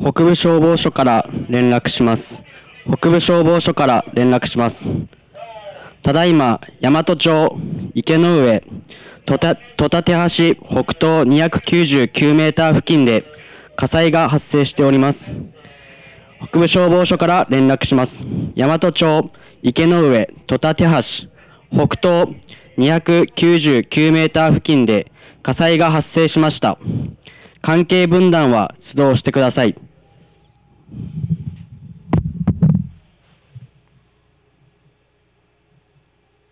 北部消防署から連絡します。北部消防署から連絡します。ただいま、大和町池の上、戸立橋北東299メーター付近で火災が発生しております。北部消防署から連絡します。大和町池の上、戸立橋北東299メーター付近で火災が発生しました。関係分団は出動してください。